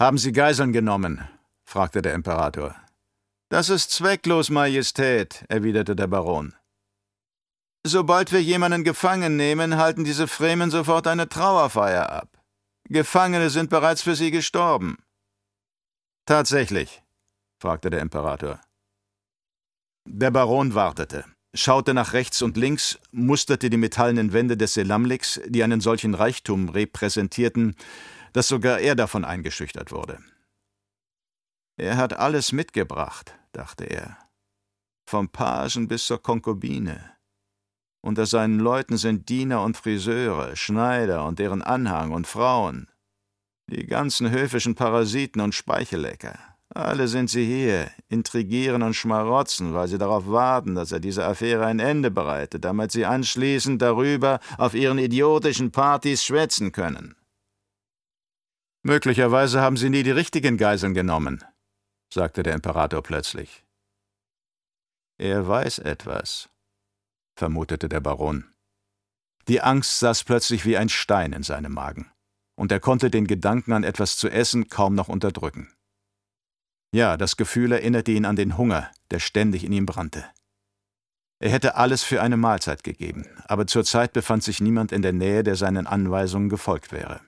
»Haben Sie Geiseln genommen?« fragte der Imperator. »Das ist zwecklos, Majestät«, erwiderte der Baron. »Sobald wir jemanden gefangen nehmen, halten diese Fremen sofort eine Trauerfeier ab. Gefangene sind bereits für sie gestorben.« »Tatsächlich?« fragte der Imperator. Der Baron wartete, schaute nach rechts und links, musterte die metallenen Wände des Selamliks, die einen solchen Reichtum repräsentierten, dass sogar er davon eingeschüchtert wurde. »Er hat alles mitgebracht«, dachte er, »vom Pagen bis zur Konkubine. Unter seinen Leuten sind Diener und Friseure, Schneider und deren Anhang und Frauen, die ganzen höfischen Parasiten und Speichellecker. Alle sind sie hier, intrigieren und schmarotzen, weil sie darauf warten, dass er dieser Affäre ein Ende bereitet, damit sie anschließend darüber auf ihren idiotischen Partys schwätzen können.« »Möglicherweise haben Sie nie die richtigen Geiseln genommen«, sagte der Imperator plötzlich. »Er weiß etwas«, vermutete der Baron. Die Angst saß plötzlich wie ein Stein in seinem Magen, und er konnte den Gedanken an etwas zu essen kaum noch unterdrücken. Ja, das Gefühl erinnerte ihn an den Hunger, der ständig in ihm brannte. Er hätte alles für eine Mahlzeit gegeben, aber zurzeit befand sich niemand in der Nähe, der seinen Anweisungen gefolgt wäre.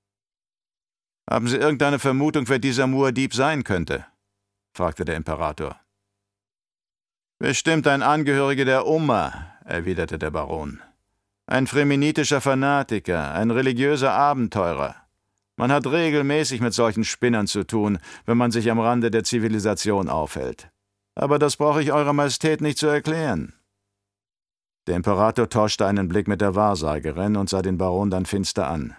»Haben Sie irgendeine Vermutung, wer dieser Muad'Dib sein könnte?« fragte der Imperator. »Bestimmt ein Angehöriger der Umma«, erwiderte der Baron. »Ein fremenitischer Fanatiker, ein religiöser Abenteurer. Man hat regelmäßig mit solchen Spinnern zu tun, wenn man sich am Rande der Zivilisation aufhält. Aber das brauche ich Eurer Majestät nicht zu erklären.« Der Imperator tauschte einen Blick mit der Wahrsagerin und sah den Baron dann finster an.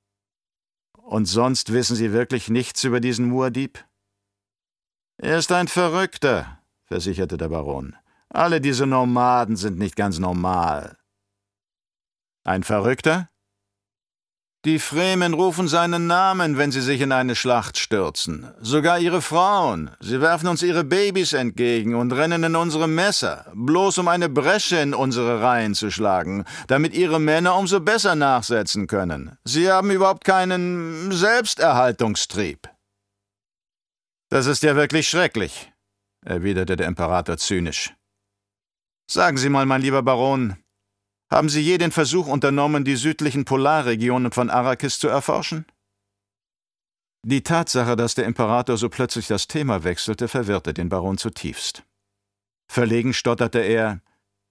»Und sonst wissen Sie wirklich nichts über diesen Muad'Dib?« »Er ist ein Verrückter«, versicherte der Baron. »Alle diese Nomaden sind nicht ganz normal.« »Ein Verrückter?« »Die Fremen rufen seinen Namen, wenn sie sich in eine Schlacht stürzen. Sogar ihre Frauen. Sie werfen uns ihre Babys entgegen und rennen in unsere Messer, bloß um eine Bresche in unsere Reihen zu schlagen, damit ihre Männer umso besser nachsetzen können. Sie haben überhaupt keinen Selbsterhaltungstrieb.« »Das ist ja wirklich schrecklich«, erwiderte der Imperator zynisch. »Sagen Sie mal, mein lieber Baron, haben Sie je den Versuch unternommen, die südlichen Polarregionen von Arrakis zu erforschen?« Die Tatsache, dass der Imperator so plötzlich das Thema wechselte, verwirrte den Baron zutiefst. Verlegen stotterte er: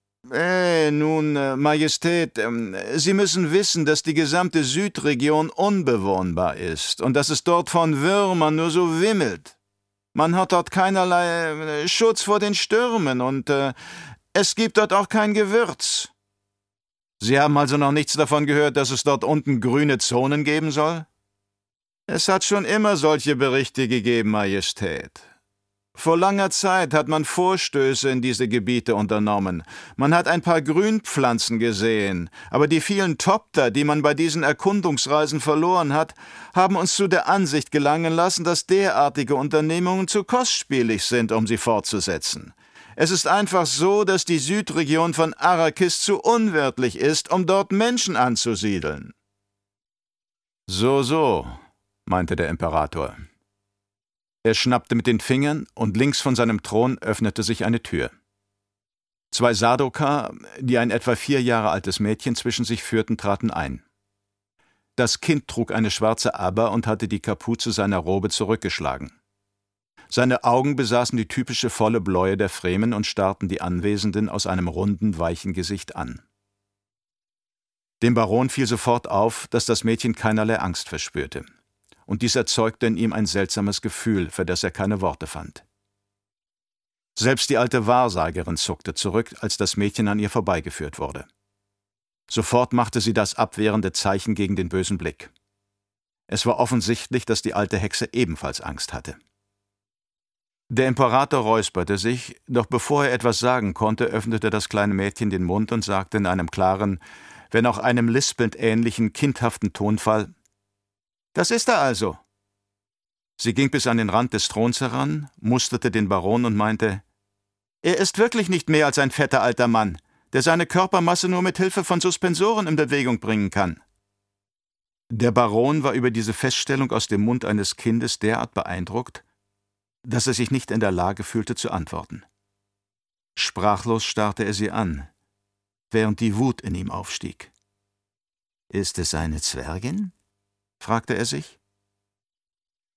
»Nun, Majestät, Sie müssen wissen, dass die gesamte Südregion unbewohnbar ist und dass es dort von Würmern nur so wimmelt. Man hat dort keinerlei Schutz vor den Stürmen und es gibt dort auch kein Gewürz.« »Sie haben also noch nichts davon gehört, dass es dort unten grüne Zonen geben soll?« »Es hat schon immer solche Berichte gegeben, Majestät. Vor langer Zeit hat man Vorstöße in diese Gebiete unternommen. Man hat ein paar Grünpflanzen gesehen, aber die vielen Topter, die man bei diesen Erkundungsreisen verloren hat, haben uns zu der Ansicht gelangen lassen, dass derartige Unternehmungen zu kostspielig sind, um sie fortzusetzen. Es ist einfach so, dass die Südregion von Arrakis zu unwirtlich ist, um dort Menschen anzusiedeln.« »So«, meinte der Imperator. Er schnappte mit den Fingern, und links von seinem Thron öffnete sich eine Tür. 2 Sardaukar, die ein etwa 4 Jahre altes Mädchen zwischen sich führten, traten ein. Das Kind trug eine schwarze Abba und hatte die Kapuze seiner Robe zurückgeschlagen. Seine Augen besaßen die typische volle Bläue der Fremen und starrten die Anwesenden aus einem runden, weichen Gesicht an. Dem Baron fiel sofort auf, dass das Mädchen keinerlei Angst verspürte, und dies erzeugte in ihm ein seltsames Gefühl, für das er keine Worte fand. Selbst die alte Wahrsagerin zuckte zurück, als das Mädchen an ihr vorbeigeführt wurde. Sofort machte sie das abwehrende Zeichen gegen den bösen Blick. Es war offensichtlich, dass die alte Hexe ebenfalls Angst hatte. Der Imperator räusperte sich, doch bevor er etwas sagen konnte, öffnete das kleine Mädchen den Mund und sagte in einem klaren, wenn auch einem lispelnd ähnlichen, kindhaften Tonfall: »Das ist er also.« Sie ging bis an den Rand des Throns heran, musterte den Baron und meinte: »Er ist wirklich nicht mehr als ein fetter alter Mann, der seine Körpermasse nur mit Hilfe von Suspensoren in Bewegung bringen kann.« Der Baron war über diese Feststellung aus dem Mund eines Kindes derart beeindruckt, dass er sich nicht in der Lage fühlte zu antworten. Sprachlos starrte er sie an, während die Wut in ihm aufstieg. »Ist es eine Zwergin?« fragte er sich.